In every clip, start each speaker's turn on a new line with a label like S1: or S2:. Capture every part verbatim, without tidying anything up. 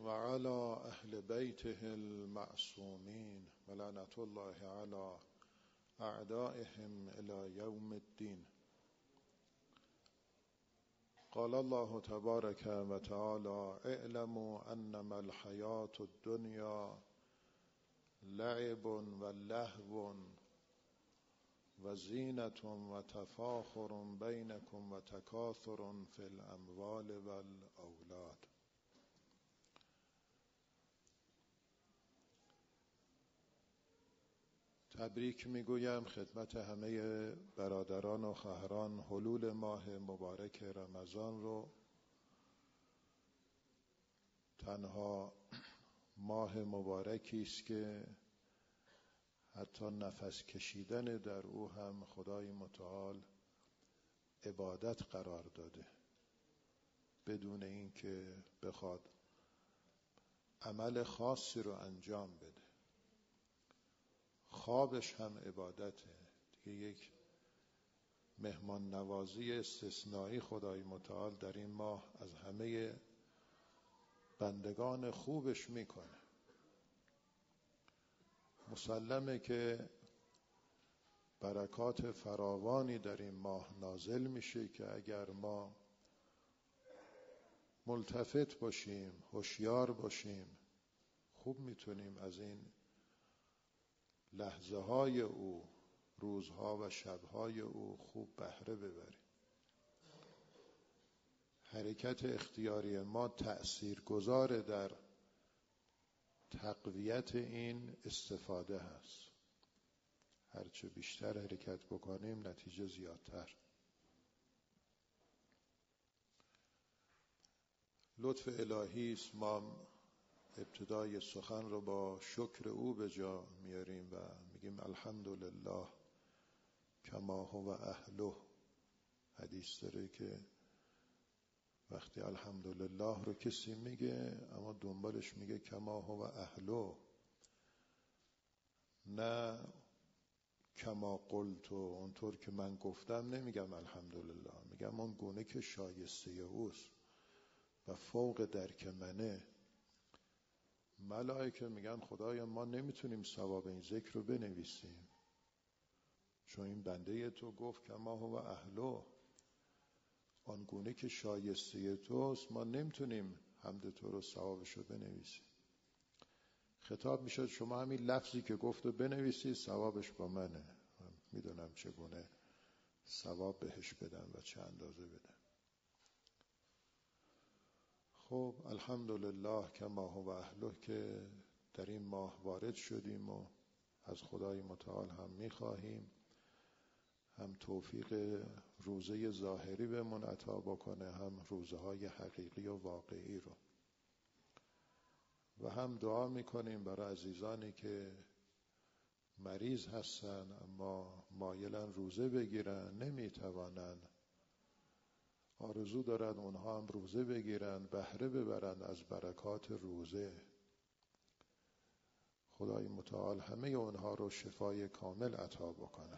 S1: وعلى أهل بيته المعصومين ولعنة الله على أعدائهم إلى يوم الدين. قال الله تبارك وتعالى: اعلموا أنما الحياة الدنيا لعب ولهو وزينة وتفاخر بينكم وتكاثر في الأموال والأولاد. تبریک میگویم خدمت همه برادران و خواهران حلول ماه مبارک رمضان رو. تنها ماه مبارکی است که حتی نفس کشیدن در او هم خدای متعال عبادت قرار داده، بدون اینکه بخواد عمل خاصی رو انجام بده. خوابش هم عبادته دیگه. یک مهمان نوازی استثنایی خدای متعال در این ماه از همه بندگان خوبش میکنه. مسلمه که برکات فراوانی در این ماه نازل میشه که اگر ما ملتفت باشیم، هوشیار باشیم، خوب میتونیم از این لحظه های او، روزها و شبهای او خوب بهره ببریم. حرکت اختیاری ما تأثیر گذاره در تقویت این استفاده هست. هرچه بیشتر حرکت بکنیم نتیجه زیادتر. لطف الهی است. ما ابتدای سخن رو با شکر او به جا میاریم و میگیم الحمدلله کما هو اهله. حدیث داره که وقتی الحمدلله رو کسی میگه اما دنبالش میگه کما هو اهله، نه کما قلت و اونطور که من گفتم نمیگم الحمدلله، میگم اون گونه که شایسته اوست و فوق درک منه. ملائکه میگن خدایا ما نمیتونیم ثواب این ذکر رو بنویسیم، چون این بنده تو گفت کما هو اهله، آنگونه که شایسته توست، ما نمیتونیم حمد تو رو ثوابش رو بنویسیم. خطاب میشد شما همین لفظی که گفت رو بنویسید، ثوابش با منه، من میدونم چگونه ثواب بهش بدم و چه اندازه بدم. خب الحمدلله کما هو اهله که در این ماه وارد شدیم و از خدای متعال هم میخواهیم هم توفیق روزه ظاهری بهمون عطا بکنه، هم روزه های حقیقی و واقعی رو. و هم دعا میکنیم برای عزیزانی که مریض هستن اما مایلن روزه بگیرن، نمیتوانن، آرزو دارن اونها هم روزه بگیرن، بهره ببرن از برکات روزه. خدای متعال همه اونها رو شفای کامل عطا بکنه.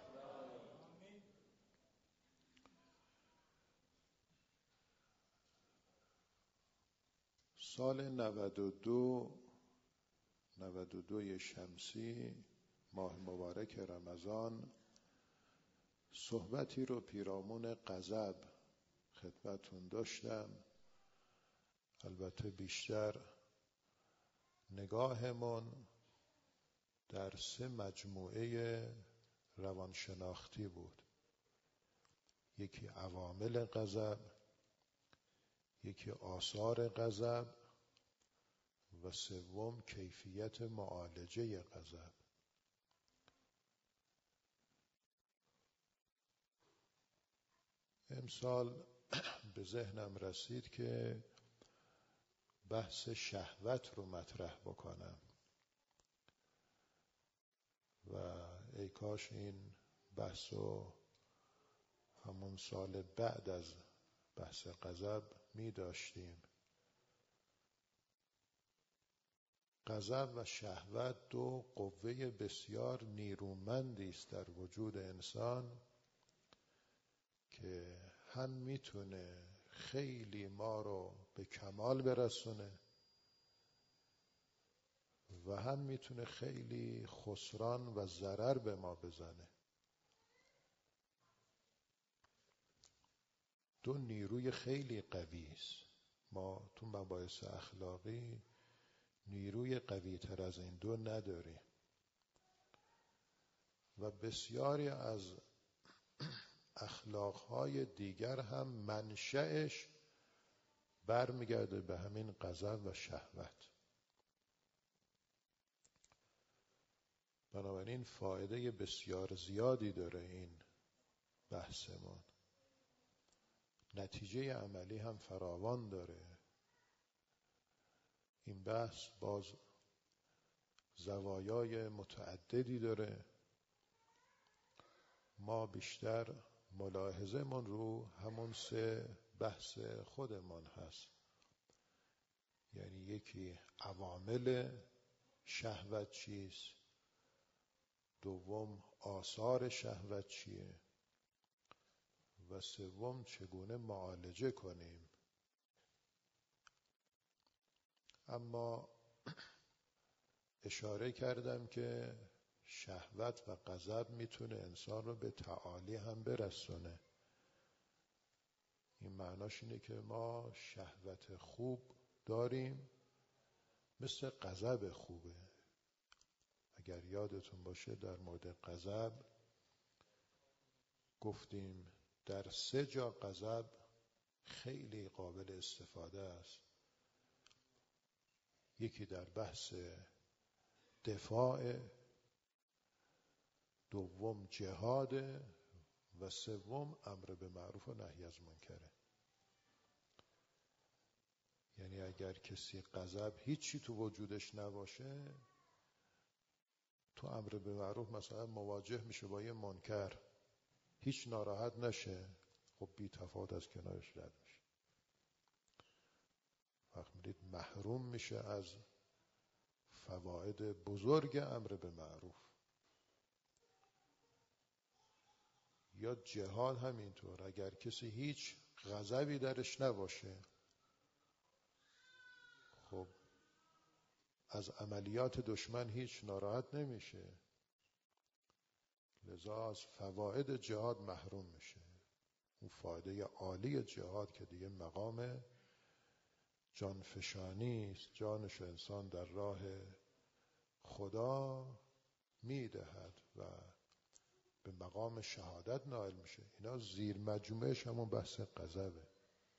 S1: سال نود و دو نود و دو شمسی، ماه مبارک رمضان، صحبتی رو پیرامون غضب خدمتون داشتم. البته بیشتر نگاهمون در سه مجموعه روانشناختی بود. یکی عوامل غضب، یکی آثار غضب و سوم کیفیت معالجه غضب. امسال به ذهنم رسید که بحث شهوت رو مطرح بکنم و ای کاش این بحث رو همون سال بعد از بحث غضب می داشتیم. غضب و شهوت دو قوه بسیار نیرومندی است در وجود انسان که هم میتونه خیلی ما رو به کمال برسونه، و هم میتونه خیلی خسران و ضرر به ما بزنه. دو نیروی خیلی قوی است. ما تو مباحث اخلاقی نیروی قوی تر از این دو نداریم و بسیاری از اخلاقهای دیگر هم منشأش برمیگرده به همین غضب و شهوت. بنابراین فایده بسیار زیادی داره این بحثمون. نتیجه عملی هم فراوان داره. این بحث باز زوایای متعددی داره. ما بیشتر ملاحظه من رو همون سه بحث خودمان هست. یعنی یکی عوامل شهوت چیست، دوم آثار شهوت چیه و سوم چگونه معالجه کنیم. اما اشاره کردم که شهوت و غضب میتونه انسان رو به تعالی هم برسونه. این معناش اینه که ما شهوت خوب داریم مثل غضب خوبه. اگر یادتون باشه در مورد غضب گفتیم در سه جا غضب خیلی قابل استفاده است. یکی در بحث دفاع، دوم جهاد و سوم امر به معروف و نهی از منکره. یعنی اگر کسی غضب هیچی تو وجودش نباشه، تو امر به معروف مثلا مواجه میشه با یه منکر، هیچ ناراحت نشه، خب بی تفاوت از کنارش رد میشه. وقت میدید محروم میشه از فواید بزرگ امر به معروف. یا جهاد همینطور، اگر کسی هیچ غضبی درش نباشه، خب از عملیات دشمن هیچ ناراحت نمیشه، لذا از فواید جهاد محروم میشه. اون فایده عالی جهاد که دیگه مقام جانفشانی است، جانش انسان در راه خدا میدهد و به مقام شهادت نائل میشه. اینا زیر مجموعش همون بحث غضبه.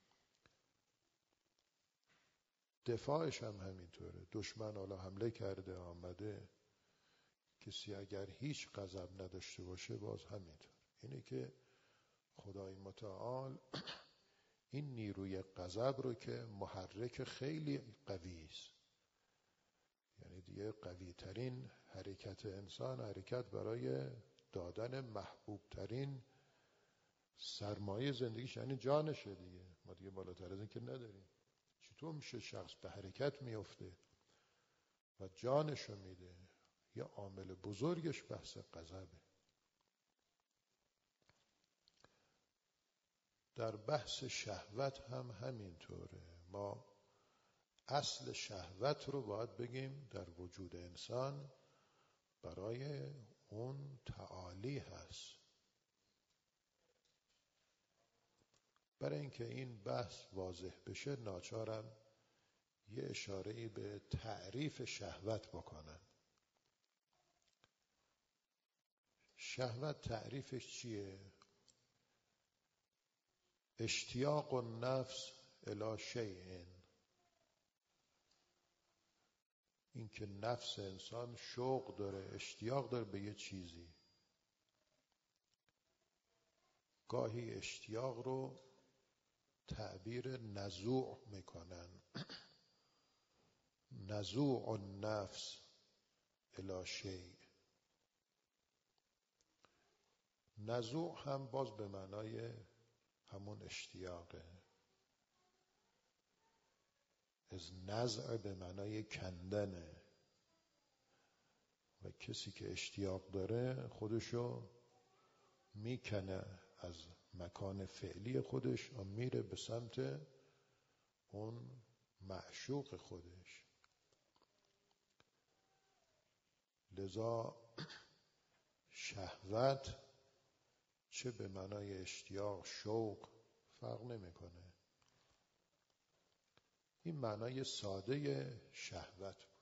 S1: دفاعش هم همینطوره. دشمن حالا حمله کرده آمده، کسی اگر هیچ غضب نداشته باشه باز همینطور. اینه که خدای متعال این نیروی غضب رو که محرک خیلی قوی است، یعنی دیگه قوی ترین حرکت انسان حرکت برای دادن محبوب ترین سرمایه زندگیش یعنی جانشه دیگه. ما دیگه بالاتر از این که نداریم. چطور میشه شخص به حرکت میفته و جانشو میده؟ یه عامل بزرگش بحث غضبه. در بحث شهوت هم همینطوره. ما اصل شهوت رو باید بگیم در وجود انسان برای اون تعالی هست. برای اینکه این بحث واضح بشه ناچارم یه اشاره‌ای به تعریف شهوت بکنم. شهوت تعریفش چیه؟ اشتیاق النفس الی شیء، این که نفس انسان شوق داره، اشتیاق داره به یه چیزی. گاهی اشتیاق رو تعبیر نزوع میکنن، نزوع النفس الی شیء. نزوع هم باز به معنای همون اشتیاقه. از نزع به معنای کندنه و کسی که اشتیاق داره خودشو میکنه از مکان فعلی خودش و میره به سمت اون معشوق خودش. لذا شهوت چه به معنای اشتیاق، شوق فرق نمیکنه. این معنای ساده شهوت بود.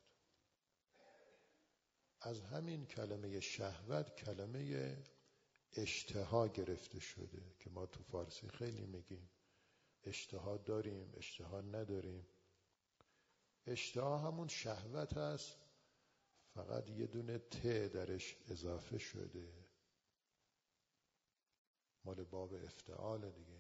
S1: از همین کلمه شهوت کلمه اشتها گرفته شده که ما تو فارسی خیلی میگیم اشتها داریم، اشتها نداریم. اشتها همون شهوت است، فقط یه دونه ت درش اضافه شده، مال باب افتعال دیگه.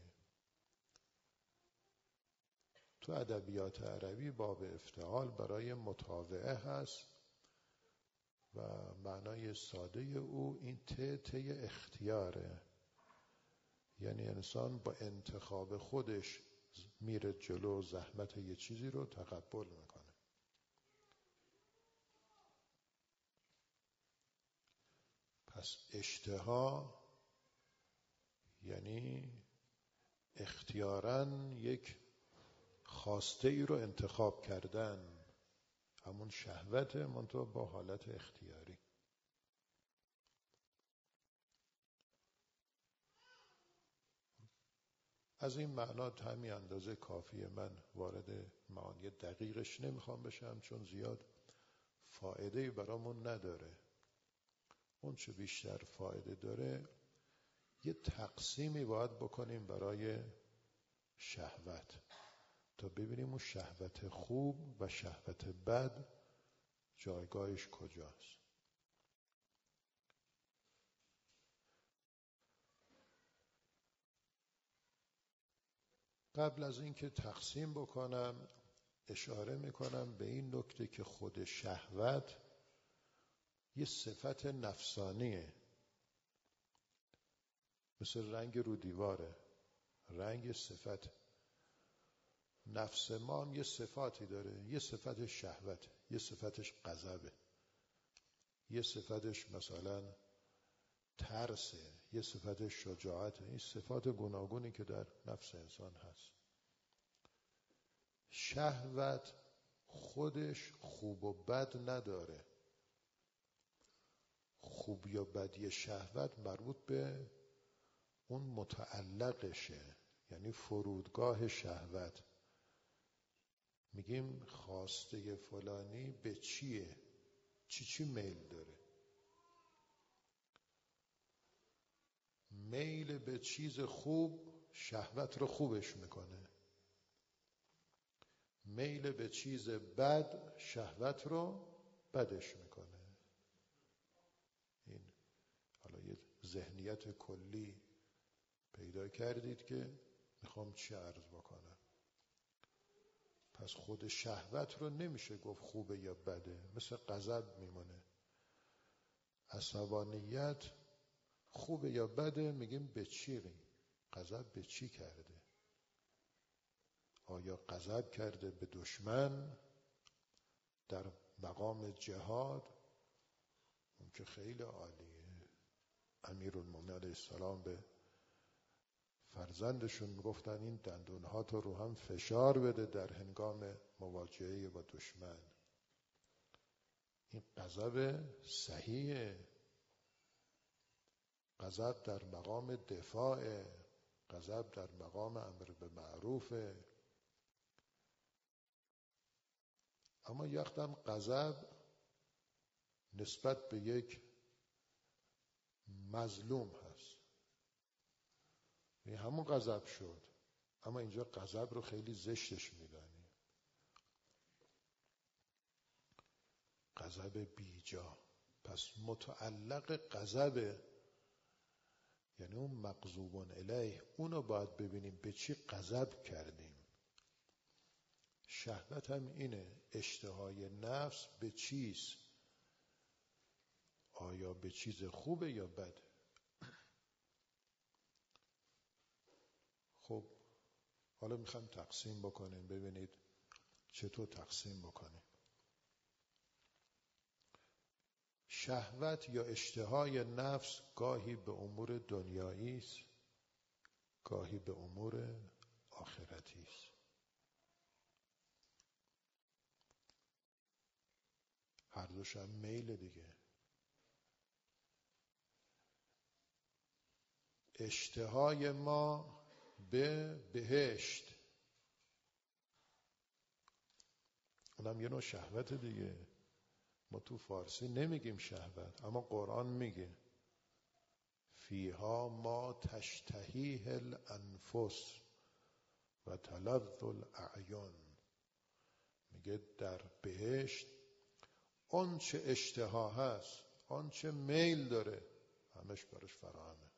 S1: تو ادبیات عربی باب افتعال برای مطاوعه هست و معنای ساده او این ت ته اختیاره، یعنی انسان با انتخاب خودش میره جلو، زحمت یه چیزی رو تقبل میکنه. پس اشتها یعنی اختیاراً یک خواسته ای رو انتخاب کردن، همون شهوت منتها با حالت اختیاری. از این معنا همین اندازه کافیه. من وارد معانی دقیقش نمیخوام بشم چون زیاد فایده برامون نداره. اون چه بیشتر فایده داره یه تقسیمی باید بکنیم برای شهوت تا ببینیم اون شهوت خوب و شهوت بد جایگاهش کجاست. قبل از اینکه تقسیم بکنم اشاره میکنم به این نکته که خود شهوت یه صفت نفسانیه، مثل رنگ رو دیواره. رنگ صفت، نفس ما هم یه صفاتی داره، یه صفتش شهوت، یه صفتش غضبه، یه صفتش مثلا ترسه، یه صفتش شجاعته. این صفات گوناگونی که در نفس انسان هست. شهوت خودش خوب و بد نداره. خوب یا بدی شهوت مربوط به اون متعلقشه، یعنی فرودگاه شهوت. میگیم خواسته فلانی به چیه، چی چی میل داره. میل به چیز خوب شهوت رو خوبش میکنه، میل به چیز بد شهوت رو بدش میکنه. این حالا یه ذهنیت کلی پیدا کردید که میخوام چی عرض بکنم. پس خود شهوت رو نمیشه گفت خوبه یا بده، مثل غضب میمونه. عصبانیت خوبه یا بده، میگیم به چی غضب به چی کرده. آیا غضب کرده به دشمن در مقام جهاد؟ اون که خیلی عالیه. امیرالمومنین علیه السلام به فرزندشون میگفتن این دندونها تو رو هم فشار بده در هنگام مواجهه با دشمن. این غضب صحیحه، غضب در مقام دفاع، غضب در مقام امر به معروفه. اما یکدم غضب نسبت به یک مظلوم هست. این همون غضب شد، اما اینجا غضب رو خیلی زشتش میدانیم، غضب بیجا. پس متعلق غضب، یعنی اون مغضوب علیه، اونو باید ببینیم به چی غضب کردیم. شهوت هم اینه، اشتهای نفس به چیست، آیا به چیز خوبه یا بده. خب حالا میخوام تقسیم بکنیم، ببینید چطور تقسیم بکنیم. شهوت یا اشتهای نفس گاهی به امور دنیایی است، گاهی به امور آخرتی است. هر دوش هم میل دیگه. اشتهای ما به بهشت، اونم یه نوع شهوت دیگه. ما تو فارسی نمیگیم شهوت، اما قرآن میگه فیها ما تشتهیه الانفس و تلذ الاعیان. میگه در بهشت آن چه اشتها هست، آن چه میل داره، همش براش فراهمه.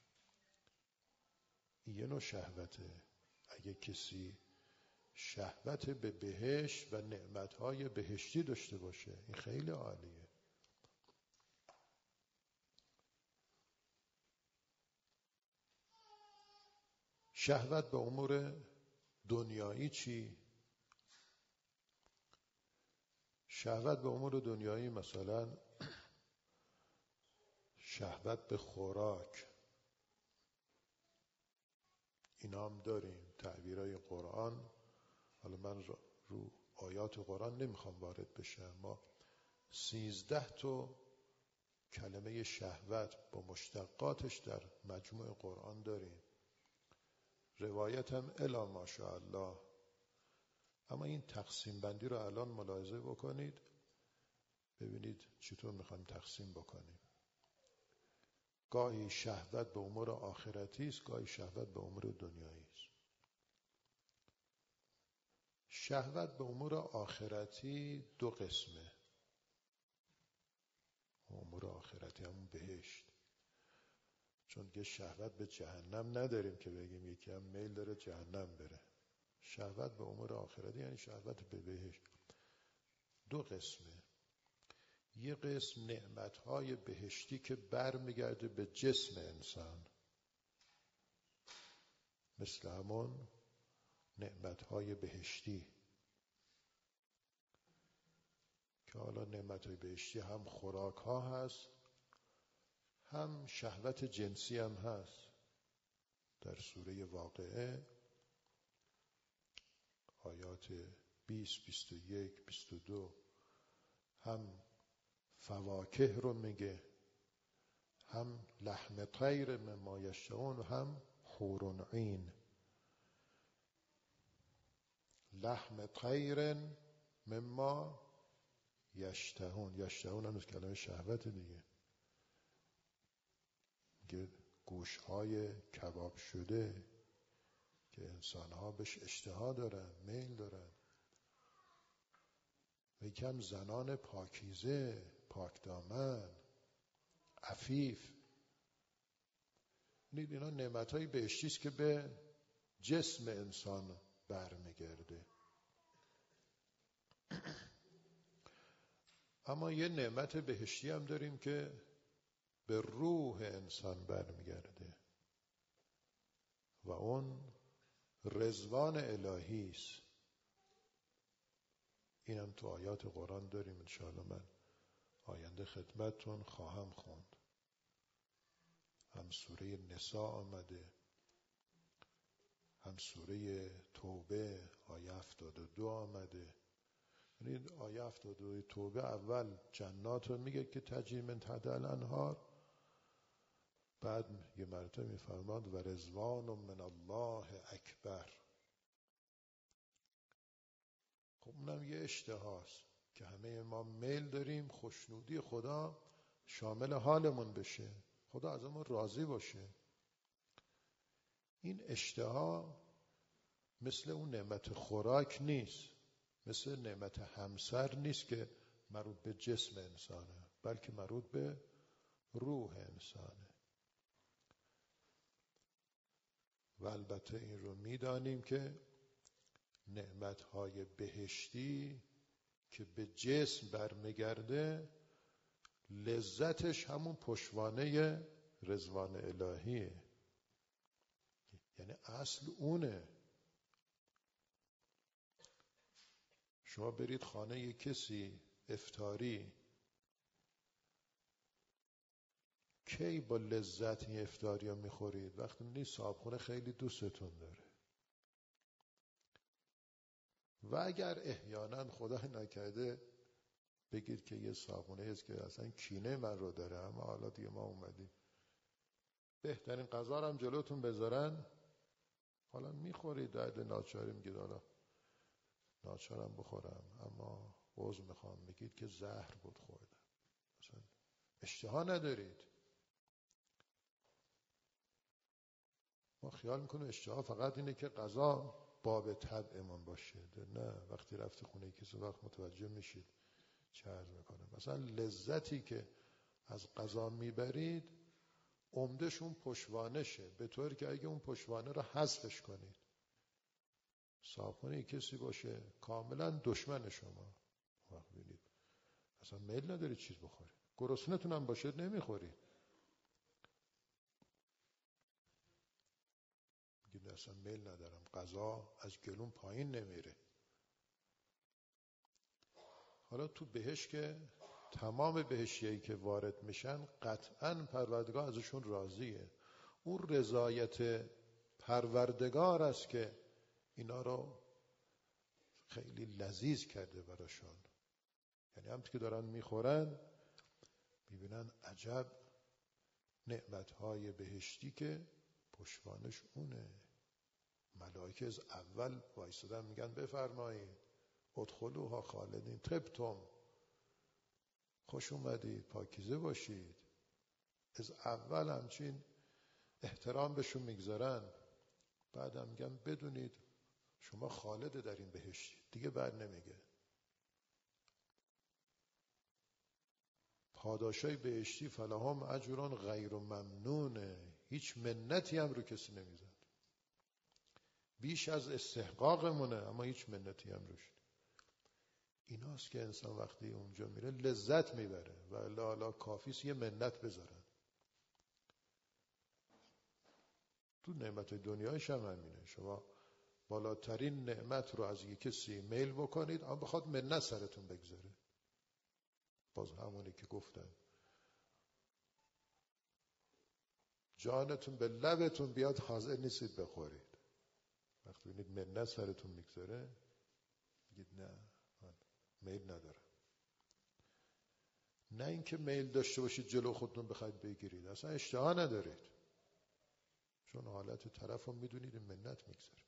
S1: یه نوع شهوته. اگه کسی شهوت به بهشت و نعمتهای بهشتی داشته باشه، این خیلی عالیه. شهوت به امور دنیایی چی؟ شهوت به امور دنیایی مثلا شهوت به خوراک، اینا هم داریم. تعبیرهای قرآن، حالا من رو آیات قرآن نمیخوام وارد بشم، ما سیزده تا کلمه شهوت با مشتقاتش در مجموع قرآن داریم. روایت هم الا ماشاءالله. اما این تقسیم بندی رو الان ملاحظه بکنید، ببینید چطور میخوایم تقسیم بکنیم. گاهی شهوت به امور آخرتی است، گاهی شهوت به امور دنیایی است. شهوت به امور آخرتی دو قسمه. امور آخرتی همون بهشت، چون که شهوت به جهنم نداریم که بگیم یکی هم میل داره جهنم بره. شهوت به امور آخرتی یعنی شهوت به بهشت. دو قسمه. یه قسم نعمتهای بهشتی که بر میگرده به جسم انسان، مثل همون نعمتهای بهشتی که حالا نعمتهای بهشتی هم خوراک ها هست، هم شهوت جنسی هم هست. در سوره واقعه آیات بیست، بیست و یک، بیست و دو هم فواکه رو میگه، هم لحم طیر مما یشتهون و هم حور عین. لحم طیر مما یشتهون، یشتهون هنوز کلمه شهوت دیگه، میگه گوشهای کباب شده که انسانها بهش اشتها دارن، میل دارن. و یکم زنان پاکیزه، پاکدامن، عفیف. اینا نعمتهای بهشتی است که به جسم انسان برمیگرده. اما یه نعمت بهشتی هم داریم که به روح انسان برمیگرده و اون رضوان الهی است. اینم تو آیات قرآن داریم، انشاءالله من آینده خدمتتون خواهم خوند. هم سوره نساء آمده، هم سوره توبه آیه هفتاد و دو آمده. یعنی آیه هفتاد و دو توبه اول جنات رو میگه که تجری من تحتها الانهار، بعد یه مرتبه میفرماد و رضوان من الله اکبر. خب اونم یه اشتهاست که همه ما میل داریم خوشنودی خدا شامل حالمون بشه، خدا ازمون راضی باشه. این اشتها مثل اون نعمت خوراک نیست، مثل نعمت همسر نیست که مربوط به جسم انسانه، بلکه مربوط به روح انسانه. و البته این رو میدانیم که نعمتهای بهشتی که به جسم برمیگرده لذتش همون پشتوانه رضوان الهیه، یعنی اصل اونه. شما برید خانه یک کسی افطاری، کی با لذت این افطاری ها میخورید؟ وقتی میدید صاحبخونه خیلی دوستتون داره. و اگر احیانا خدا نکرده بگید که یه صاحبخونه هست که اصلا کینه من رو داره، اما حالا دیگه ما اومدیم بهترین غذا رو هم جلوتون بذارن، حالا میخورید، درد ناچاری میگید حالا ناچارم بخورم، اما عذر میخوام، میگید که زهر بود خوردم، مثلا اشتها ندارید. ما خیال میکنیم اشتها فقط اینه که غذا باب طبعمون باشه. نه، وقتی رفتی خونه کسی وقت متوجه میشید چه عرض میکنم. مثلا لذتی که از غذا میبرید عمدش اون پشتوانشه، به طوری که اگه اون پشتوانه رو حذفش کنید، صاحبخونه کسی باشه کاملا دشمن شما، وقت بینید اصلا میل ندارید چیز بخورید، گرسنه‌تون هم باشه نمیخورید، میگید اصلا میل ندارم، غذا از گلون پایین نمیره. حالا تو بهشت که تمام بهشتیایی که وارد میشن قطعاً پروردگار ازشون راضیه. اون رضایت پروردگار است که اینا رو خیلی لذیذ کرده براشون. یعنی همونطور که دارن میخورن میبینن عجب نعمتهای بهشتی که پشتوانش اونه. ملائکه از اول وایسادن میگن بفرمایید ادخلوها خالدین طبتم، خوش اومدید، پاکیزه باشید. از اول همچین احترام بهشون میگذارن، بعد هم میگن بدونید شما خالد در این بهشت، دیگه بعد نمیگه. پاداشای بهشتی فلهم اجر غیر ممنونه، هیچ منتی هم رو کسی نمیزن، بیش از استحقاقمونه، اما هیچ منتی هم روش. ایناست که انسان وقتی اونجا میره لذت میبره، و الا کافیست یه منت بذارن. تو نعمت دنیایش هم همینه، شما بالاترین نعمت رو از یک کسی میل بکنید اما بخواد منت سرتون بگذاره، باز همونی که گفتن جانتون به لبتون بیاد حاضر نیستید بخورید. وقتی ببینید منت سرتون میگذاره میگید نه من میل ندارم. نه اینکه میل داشته باشید جلو خودتون بخواید بگیرید، اصلا اشتها ندارید، چون حالت طرف رو میدونید منت میگذاره.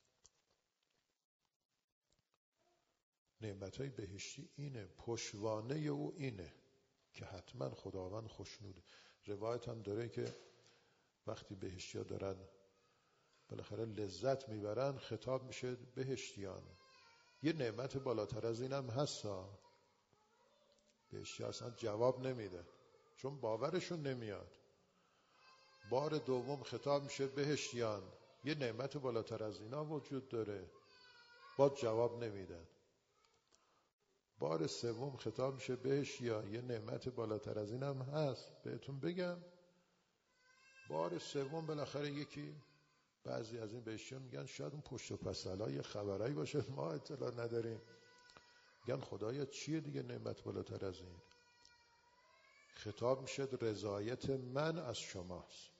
S1: نعمتهای بهشتی اینه، پشتوانه او اینه که حتما خداوند خوشنوده. روایت هم داره که وقتی بهشتی‌ها دارن بالاخره لذت میبرن خطاب میشه بهشتیان، یه نعمت بالاتر از اینم هستا. بهشتی اصلا جواب نمیده چون باورشون نمیاد. بار دوم خطاب میشه بهشتیان، یه نعمت بالاتر از اینا وجود داره، باز جواب نمیدن. بار سوم خطاب میشه بهشتیان، یه نعمت بالاتر از اینم هست بهتون بگم. بار سوم بالاخره یکی، بعضی از این بهشتیان میگن شاید اون پشت و پس‌ها یه خبرایی باشه ما اطلاع نداریم، میگن خدایا چیه دیگه نعمت بالاتر از این؟ خطاب میشه رضایت من از شماست.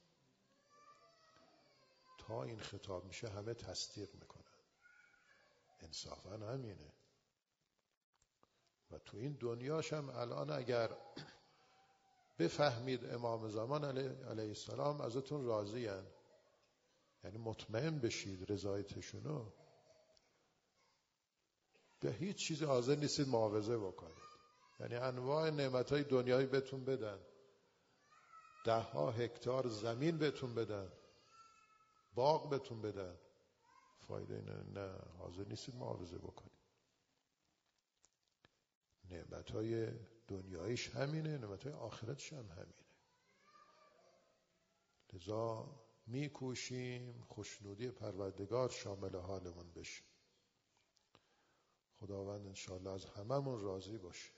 S1: تا این خطاب میشه همه تصدیق میکنن، انصافا همینه. و تو این دنیاش هم الان اگر بفهمید امام زمان علیه, علیه السلام ازتون راضی هن، یعنی مطمئن بشید رضایتشونو، به هیچ چیز حاضر نیستید معاوضه بکنید. یعنی انواع نعمتهای دنیایی بهتون بدن، ده ها هکتار زمین بهتون بدن، باغ بهتون بدن، فایده نه, نه حاضر نیستید معاوضه بکنید. نعمتهای دنیاییش همینه، نعمتهای آخرتش هم همینه. لذا میکوشیم خوشنودی پروردگار شامل حالمون بشه. خداوند انشاءالله از هممون راضی باشه.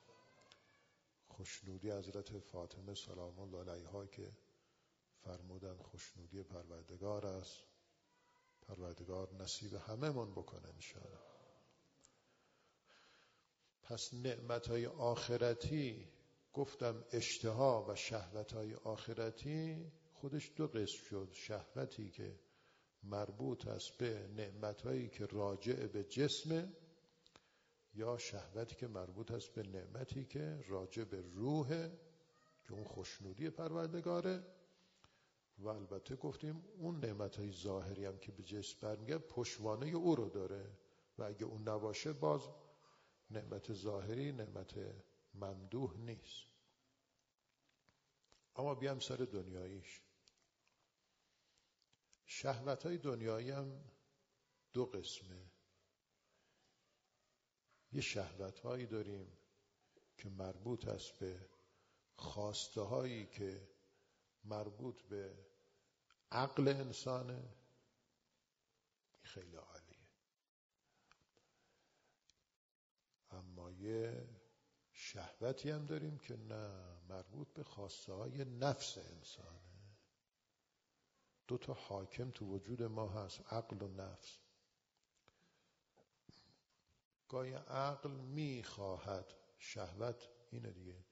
S1: خوشنودی حضرت فاطمه سلام الله علیها که فرمودن خوشنودی پروردگار است، پروردگار نصیب هممون بکنه انشاءالله. پس نعمتهای آخرتی گفتم، اشتها و شهوتهای آخرتی خودش دو قسم شد. شهوتی که مربوط است به نعمتهایی که راجع به جسمه، یا شهوتی که مربوط است به نعمتی که راجع به روحه که اون خوشنودی پروردگاره. و البته گفتیم اون نعمتهای ظاهری هم که به جسم برمیگه پشتوانه او رو داره و اگه اون نباشه باز نعمت ظاهری نعمت ممدوح نیست. اما بیام سر دنیاییش. شهوتهای دنیایی هم دو قسمه. یه شهوتهایی داریم که مربوط است به خواسته هایی که مربوط به عقل انسانه، خیلی عالیه. اما یه شهوتی هم داریم که نه، مربوط به خواسته های نفس انسانه. دو تا حاکم تو وجود ما هست، عقل و نفس. گاهی عقل میخواهد، شهوت اینه دیگه،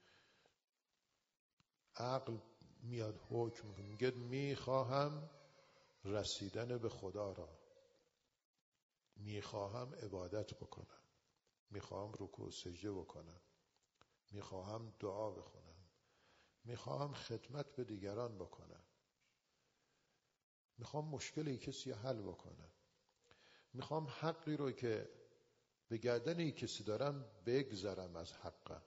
S1: عقل میاد حکم میکنه، میگه میخواهم رسیدن به خدا را، میخواهم عبادت بکنم، میخواهم رکوع و سجده بکنم، میخواهم دعا بخونم، میخواهم خدمت به دیگران بکنم، میخوام مشکلی کسی حل بکنم، میخوام حقی رو که به گردن کسی دارم بگذرم از حقم.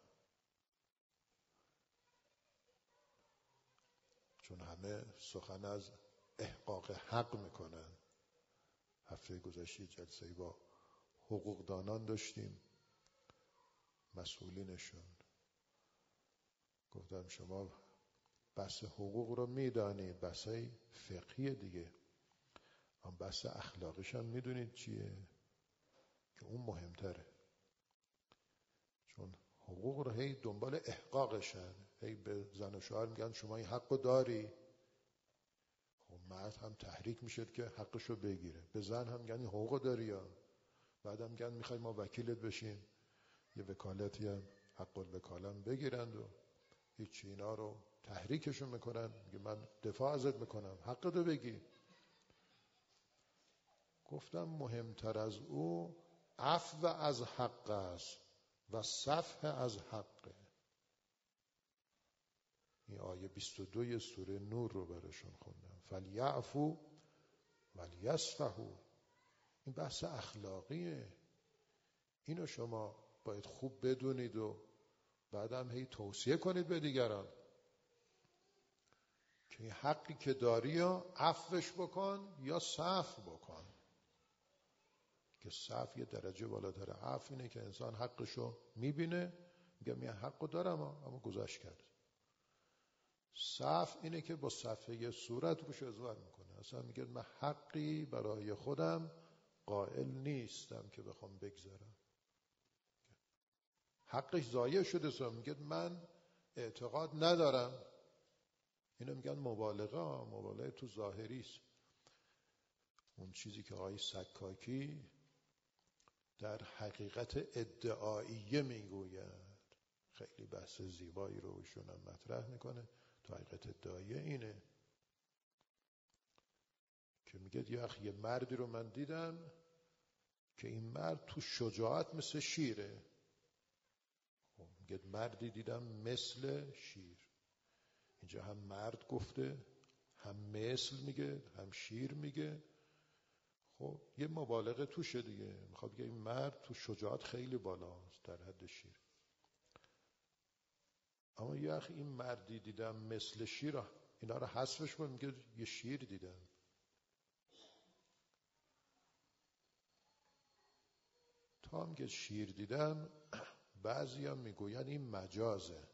S1: چون همه سخن از احقاق حق میکنن. هفته گذشته جلسه با حقوقدانان داشتیم، مسئولینشون. گفتم شما بحث حقوق رو میدانید، بحثای فقهی دیگه، اما بحث اخلاقیش هم میدونید چیه که اون مهمتره. چون حقوق رو هی دنبال احقاقشن، هی به زن و شوهر میگن شما این حق رو داری. خب مرد هم تحریک میشه که حقش رو بگیره. به زن هم میگن این حقوق رو داری، یا بعد هم میگن میخوای ما وکیلت بشیم، یه وکالتی هم حق الوکالت بگیرند و هیچ اینا رو تحریکشون میکنن. میگه من دفاع ازت میکنم، حقتو بگی. گفتم مهمتر از او عفو از حق است و صفح از حقه. این آیه بیست و دو سوره نور رو براشون خوندم، فلیعفو ولیصفحوا. این بحث اخلاقیه، اینو شما باید خوب بدونید و بعدم هی توصیه کنید به دیگران که این حقی که داری یا عفوش بکن یا صفح بکن. که صفح یه درجه بالاتر. عفو اینه که انسان حقشو میبینه، میگه من حقو دارم اما گذشت کرد. صفح اینه که با صفحه صورت روش اظهار میکنه، اصلا میگه من حقی برای خودم قائل نیستم که بخوام بگذارم. حقش ضایع شده، سو میگه من اعتقاد ندارم. اینو میگن مبالغه. مبالغه تو ظاهری است. اون چیزی که آقای سکاکی در حقیقت ادعاییه میگوید، خیلی بحث زیبایی رو ایشون هم مطرح میکنه. تو حقیقت ادعاییه اینه که میگه یه مردی رو من دیدم که این مرد تو شجاعت مثل شیره. میگه مردی دیدم مثل شیر. اینجا هم مرد گفته، هم مثل میگه، هم شیر میگه. خب یه مبالغه توشه دیگه. میخواد بگه این مرد تو شجاعت خیلی بالاست در حد شیر. اما یه اخ این مردی دیدم مثل شیر، اینا رو حذفش کن، میگه یه شیر دیدم. تا میگه شیر دیدم، بعضی هم میگوین این مجازه،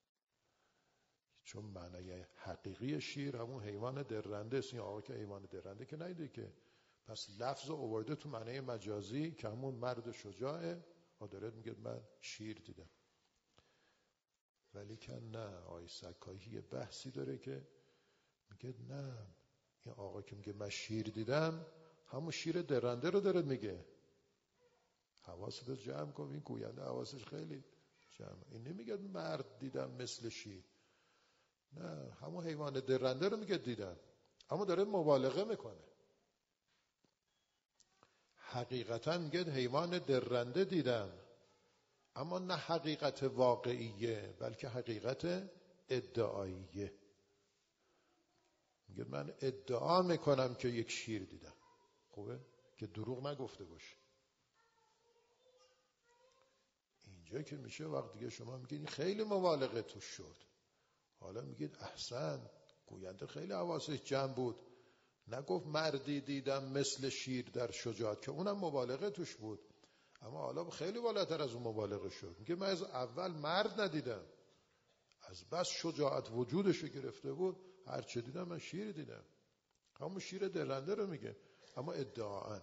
S1: چون معنی حقیقی شیر همون حیوان درنده است. این آقا که حیوان درنده که نیده که، پس لفظ آورده تو معنی مجازی که همون مرد شجاعه و داره میگه من شیر دیدم. ولی که نه، آقای سکایی یه بحثی داره که میگه نه، این آقا که میگه من شیر دیدم همون شیر درنده رو داره میگه. حواست جمع کن، این گوینده حواسش خیلی جمع. این نمیگه مرد دیدم مثل شیر، نه، همون حیوان درنده رو میگه دیدم، اما داره مبالغه میکنه. حقیقتا میگه حیوان درنده دیدم، اما نه حقیقت واقعیه بلکه حقیقت ادعاییه. میگه من ادعا میکنم که یک شیر دیدم. خوبه که دروغ نگفته باشه. اینجا که میشه وقت دیگه شما میگید خیلی مبالغه توش شد، حالا میگید احسن، گوینده خیلی حواسش جمع بود، نگفت مردی دیدم مثل شیر در شجاعت که اونم مبالغه توش بود، اما حالا خیلی بالاتر از اون مبالغه شد. میگه من از اول مرد ندیدم، از بس شجاعت وجودشو گرفته بود، هر چه دیدم من شیر دیدم. همون شیر درنده رو میگه، اما ادعاً.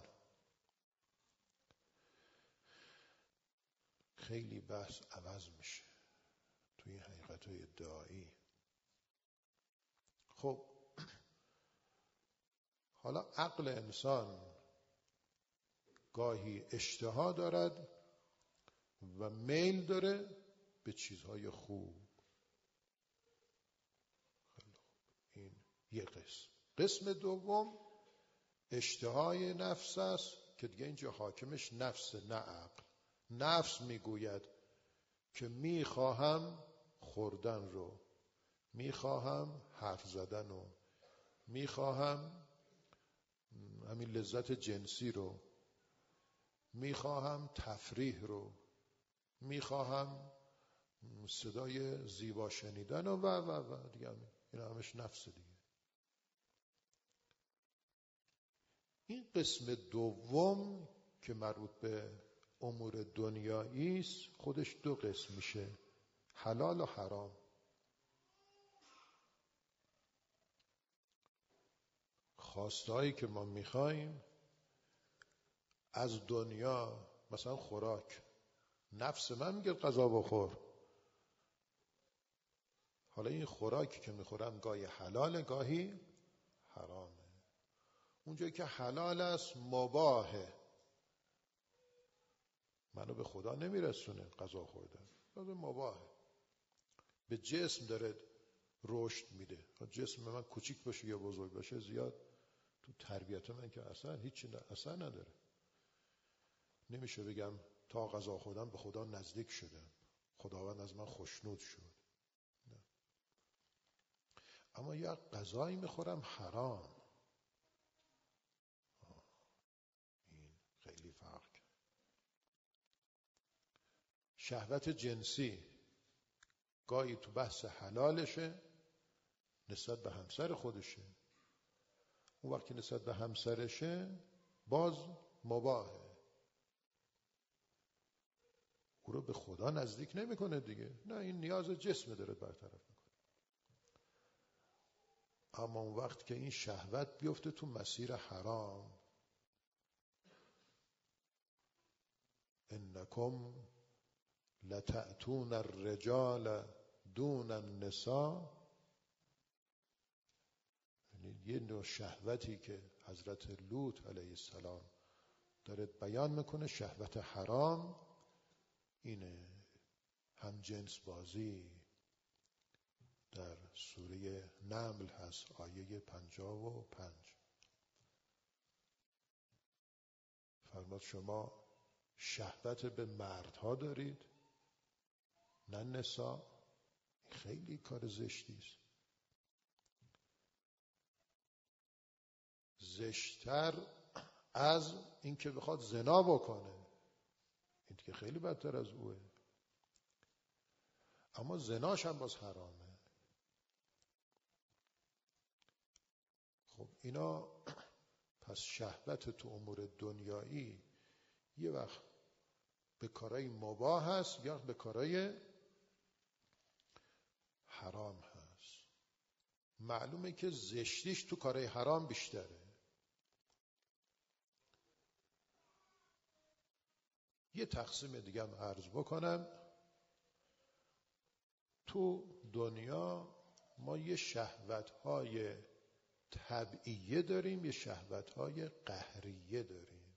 S1: خیلی بحث عوض میشه توی این حقیقت‌های ادعایی. خب حالا عقل انسان گاهی اشتها دارد و میل داره به چیزهای خوب. این یک قسم. قسم دوم اشتهای نفس است که دیگه اینجا حاکمش نفس نه عقل. نفس میگوید که میخواهم خوردن رو، میخواهم حرف زدن رو، میخواهم همین لذت جنسی رو، میخواهم تفریح رو، میخواهم صدای زیبا شنیدن و و و و دیگه این همش نفس دیگه. این قسم دوم که مربوط به امور دنیایی است خودش دو قسم میشه، حلال و حرام. خواستهایی که ما میخوایم از دنیا، مثلا خوراک، نفس من میگه غذا بخور. حالا این خوراکی که میخورم گاهی حلال گاهی حرامه. اونجایی که حلال است مباهه، منو به خدا نمیرسونه غذا خوردن، لازم مباهه. به جسم داره رشد میده. جسم من کوچیک باشه یا بزرگ باشه زیاد تو تربیت من که اصلا هیچی اثر نداره. نمیشه بگم تا غذا خوردم به خدا نزدیک شدم، خداوند از من خوشنود شد. نه. اما یا غذایی میخورم حرام، این خیلی فرق. شهوت جنسی گاهی تو بحث حلالشه نسبت به همسر خودشه، اون وقتی نسبت به همسرشه باز مباهه، او رو به خدا نزدیک نمیکنه دیگه. نه، این نیاز جسم داره برطرف میکنه. اما اون وقت که این شهوت بیفته تو مسیر حرام، انکم لتأتون الرجال دون النساء، یعنی یه نوع شهوتی که حضرت لوط علیه السلام داره بیان میکنه، شهوت حرام اینه. هم جنس بازی در سوره نمل هست، آیه پنجاه و پنج. فرماد شما شهوت به مردها دارید نه نساء. خیلی کار زشتی است، زشتر از این که بخواد زنا بکنه، این که خیلی بدتر از اوه. اما زناش هم باز حرامه. خب اینا پس شهوت تو امور دنیایی یه وقت به کارهای مباح هست یا به کارهای حرام هست. معلومه که زشتیش تو کارهای حرام بیشتره. یه تقسیم دیگه هم عرض بکنم. تو دنیا ما یه شهوت‌های طبیعیه داریم، یه شهوت‌های قهریه داریم.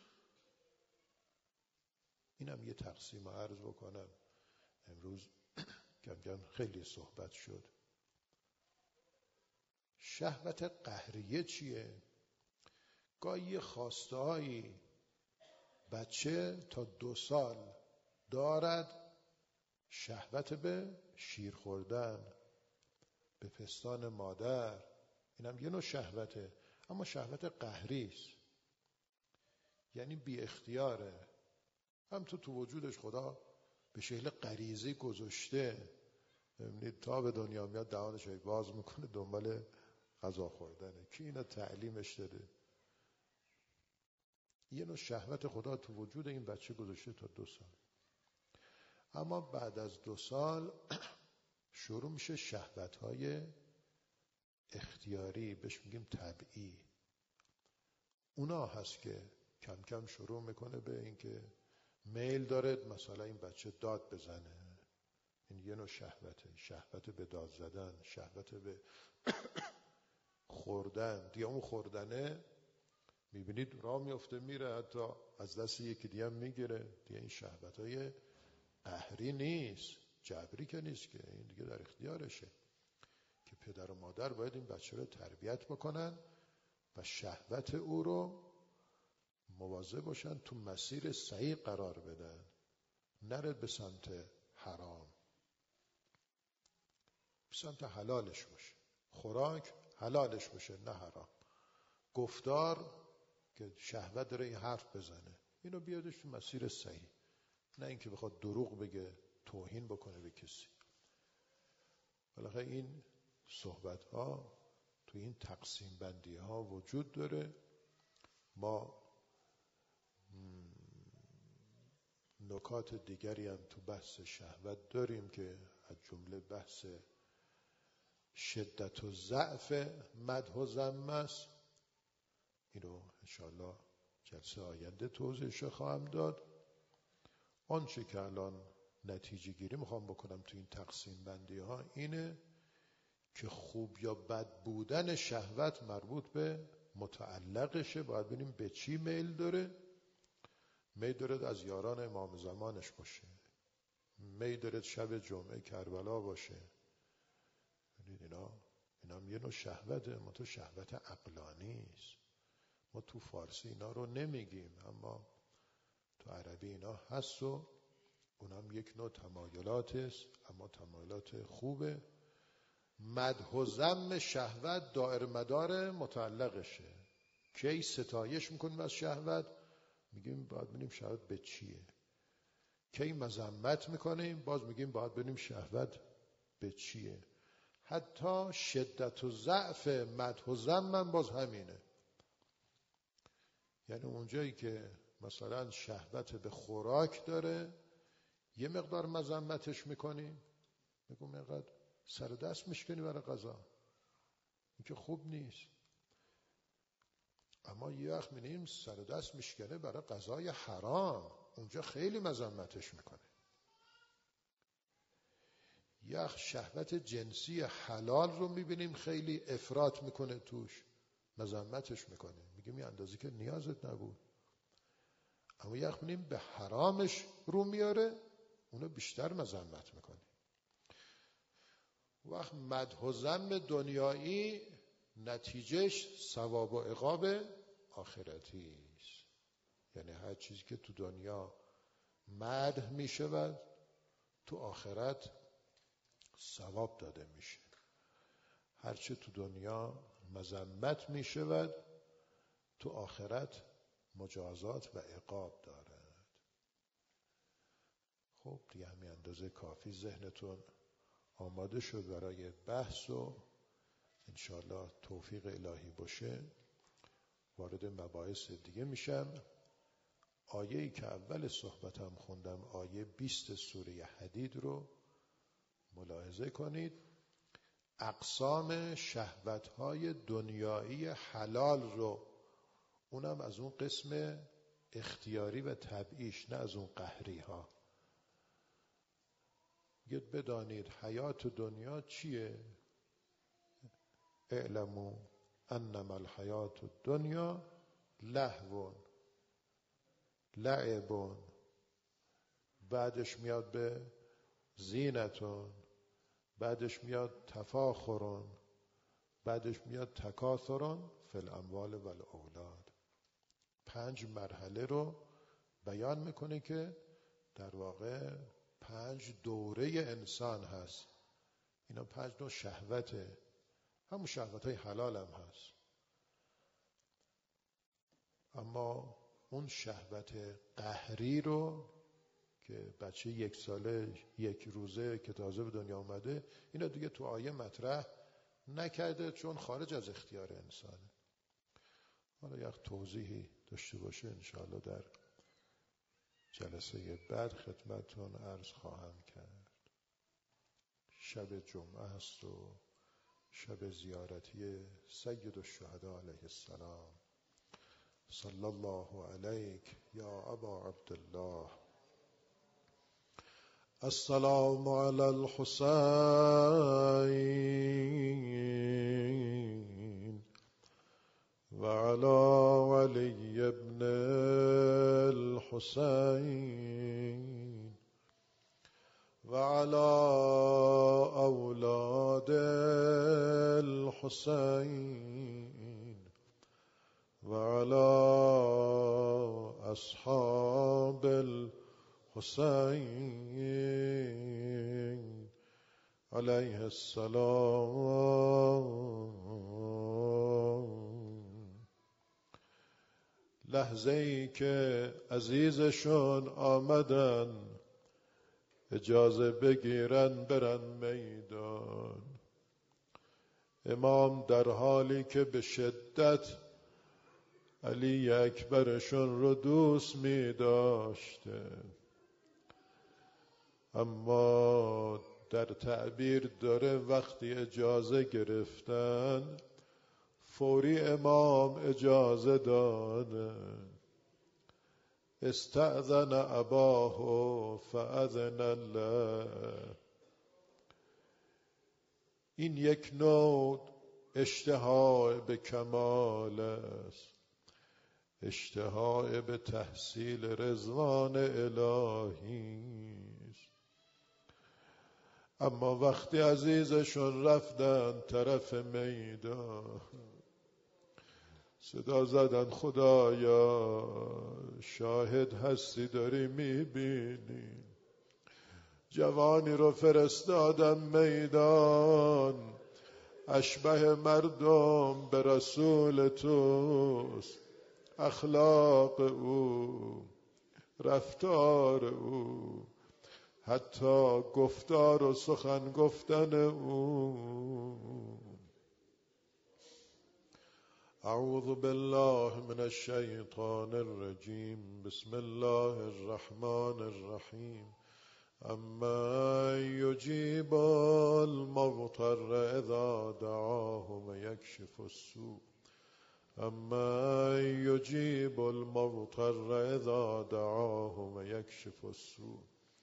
S1: اینم یه تقسیم عرض بکنم. امروز کم کم خیلی صحبت شد. شهوت قهریه چیه؟ گاهی خواسته‌هایی بچه تا دو سال دارد، شهوت به شیر خوردن، به پستان مادر، اینم یه نوع شهوته، اما شهوت قهری است، یعنی بی اختیاره، هم تو تو وجودش خدا به شکل غریزی گذاشته. ببینید تا به دنیا میاد دهانش باز میکنه دنبال غذا خوردنه، کی اینو تعلیمش داده؟ یه نوع شهوت خدا تو وجود این بچه گذاشته تا دو سال. اما بعد از دو سال شروع میشه شهوت‌های اختیاری، بهش میگیم طبیعی. اونا هست که کم کم شروع میکنه به اینکه میل داره مثلا این بچه داد بزنه. این یه نوع شهوته، شهوت به داد زدن، شهوت به خوردن. دیگه اون خوردنه میبینید راه میفته میره، حتی از دست یکی دیگه هم میگیره. دیگه این شهوت‌های قهری نیست، جبری که نیست، که این دیگه در اختیارشه که پدر و مادر باید این بچه رو تربیت بکنن و شهوت او رو مواظب باشن تو مسیر صحیح قرار بدن، نره به سمت حرام، به سمت حلالش باشه. خوراک حلالش باشه نه حرام. گفتار که شهوت داره این حرف بزنه، اینو بیادش تو مسیر صحیح، نه اینکه بخواد دروغ بگه، توهین بکنه به کسی. بالاخره این صحبت ها تو این تقسیم بندی ها وجود داره. ما نکات دیگری هم تو بحث شهوت داریم که از جمله بحث شدت و ضعف مدح و ذم است. اینو انشاءالله جلسه آینده توضیحش خواهم داد. آنچه که الان نتیجه گیری میخوام بکنم تو این تقسیم بندی ها اینه که خوب یا بد بودن شهوت مربوط به متعلقشه. باید ببینیم به چی میل داره. میل داره از یاران امام زمانش باشه، میل داره شب جمعه کربلا باشه. ببینید اینا اینا هم یه نوع شهوته، ما تو شهوت عقلانی است. ما تو فارسی اینا رو نمیگیم، اما تو عربی اینا هست و اونم یک نوع تمایلات است، اما تمایلات خوبه. مدح و ذم شهوت دائر مدار متعلقشه. کی ستایش میکنیم از شهوت، میگیم باید ببینیم شهوت به چیه. کی مذمت میکنیم، باز میگیم باید ببینیم شهوت به چیه. حتی شدت و ضعف مدح و ذم باز همینه. یعنی اونجایی که مثلا شهوت به خوراک داره یه مقدار مذمتش میکنیم، میگم اینقدر سر دست میشکنی برای غذا، این که خوب نیست. اما یه وقت می‌بینیم سر دست میشکنه برای غذای حرام، اونجا خیلی مذمتش میکنه. یه وقت شهوت جنسی حلال رو میبینیم خیلی افراط میکنه توش، مذمتش میکنه، میگیم این اندازه که نیازت نبود. اما یه وقت می‌بینیم به حرامش رو میاره، اونو بیشتر مذمت میکنه. وقت مدح و ذم دنیایی نتیجهش ثواب و عقاب آخرتی است. یعنی هر چیزی که تو دنیا مدح میشود تو آخرت ثواب داده میشه. هر چه تو دنیا مذمت میشود تو آخرت مجازات و عقاب دارد. خب دیگه همین اندازه کافی ذهنتون آماده شد برای بحث و انشاءالله توفیق الهی باشه وارد مباحث دیگه میشم. آیه‌ای که اول صحبتم خوندم، آیه بیست سوره حدید رو ملاحظه کنید. اقسام شهوت‌های دنیایی حلال رو، اونم از اون قسم اختیاری و طبعیش، نه از اون قهری ها. گید بدانید حیات دنیا چیه؟ اعلموا انما الحیات الدنیا لهو لعب، بعدش میاد به زینتون، بعدش میاد تفاخرون، بعدش میاد تکاثرون فی الاموال و الاولاد. پنج مرحله رو بیان میکنه که در واقع پنج دوره انسان هست. اینا پنج نوع شهوته. همون شهوت های حلال هم هست، اما اون شهوت قهری رو که بچه یک ساله یک روزه که تازه به دنیا اومده، اینو دیگه تو آیه مطرح نکرده چون خارج از اختیار انسانه. حالا یک توضیحی داشته باشه انشاءالله در جلسه بعد خدمتتون عرض خواهم کرد. شب جمعه است و شب زیارتی سید الشهدا علیه السلام. صلی الله علیک یا ابا عبدالله. السلام علی الحسین و علی علی ابن الحسین و علی اولاد الحسین و علی اصحاب الحسین علیه السلام. لحظه ای که عزیزشون آمدن اجازه بگیرن برن میدان، امام در حالی که به شدت علی اکبرشون رو دوست می داشته، اما در تعبیر داره وقتی اجازه گرفتن فوری امام اجازه داده. استأذن اباه فأذن له. این یک نوع اشتها به کمال است، اشتها به تحصیل رضوان الهی است. اما وقتی عزیزشون رفتن طرف میدان صدا زدن خدایا شاهد هستی، داری میبینی جوانی رو فرستادم میدان، اشبه مردم به رسول توست، اخلاق او، رفتار او، حتی گفتار و سخن گفتن او. اعوذ بالله من الشیطان الرجیم. بسم الله الرحمن الرحیم. اما یجیب المضطر اذا دعاه و یکشف السوء. اما یجیب المضطر اذا دعاه و یکشف السوء.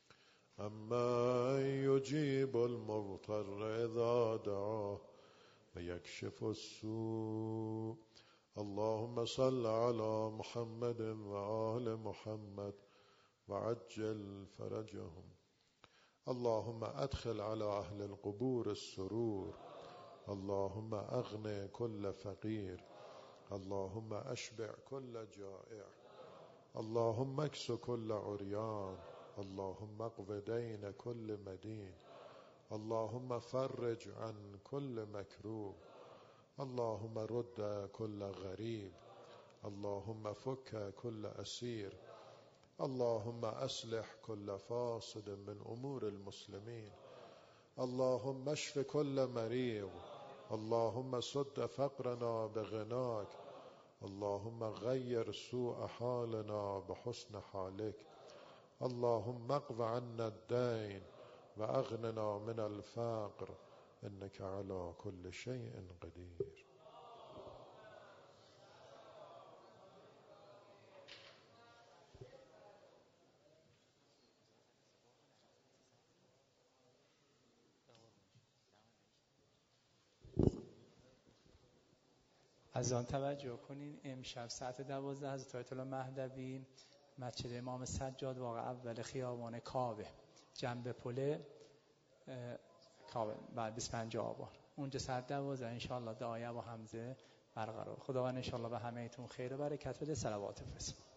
S1: اما یجیب المضطر اذا دعاه و یکشف السوء. اللهم صل على محمد و آل محمد و عجل فرجهم. اللهم ادخل على اهل القبور السرور. اللهم اغن كل فقير. اللهم اشبع كل جائع. اللهم اكس كل عريان. اللهم اقض دين كل مدين. اللهم فرج عن كل مكروب. اللهم رد كل غريب. اللهم فك كل أسير. اللهم أصلح كل فاسد من أمور المسلمين. اللهم اشف كل مريض. اللهم سد فقرنا بغناك. اللهم غير سوء حالنا بحسن حالك. اللهم اقض عنا الدين وأغننا من الفقر إنك على كل شيء قدير.
S2: از آن توجه کنین امشب ساعت دوازده حضرت آیت الله مهدوی مسجد امام سجاد واقع اول خیابان کاوه جنب پل کاوه بعد بیست و پنج آبان اونجا ساعت دوازده انشاءالله دعای ابو حمزه برقرار. خداوند انشاءالله به همه‌تون خیر و برکت بده. صلوات بفرستید.